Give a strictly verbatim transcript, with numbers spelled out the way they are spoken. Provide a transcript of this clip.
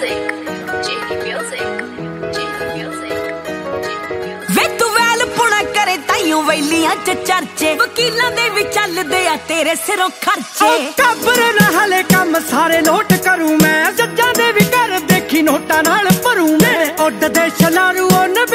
music, Genie music, Genie music। ਵੇ ਤੂੰ well ਪੁਣਾ ਕਰੇ ਤਾਈਓ ਵੈਲੀਆਂ ਚ ਚਰਚੇ, ਵਕੀਲਾਂ ਦੇ ਵੀ ਚੱਲਦੇ ਆ ਤੇਰੇ ਸਿਰੋਂ ਖਰਚੇ। ਕਾਬਰ ਨਾ ਹਲੇ ਕੰਮ ਸਾਰੇ ਨੋਟ ਕਰੂ ਮੈਂ, ਜੱਜਾਂ ਦੇ ਵੀ ਘਰ ਦੇਖੀ ਨੋਟਾਂ ਨਾਲ ਭਰੂ ਮੈਂ। ਉੱਡਦੇ ਛਲਾਰੂ ਉਹ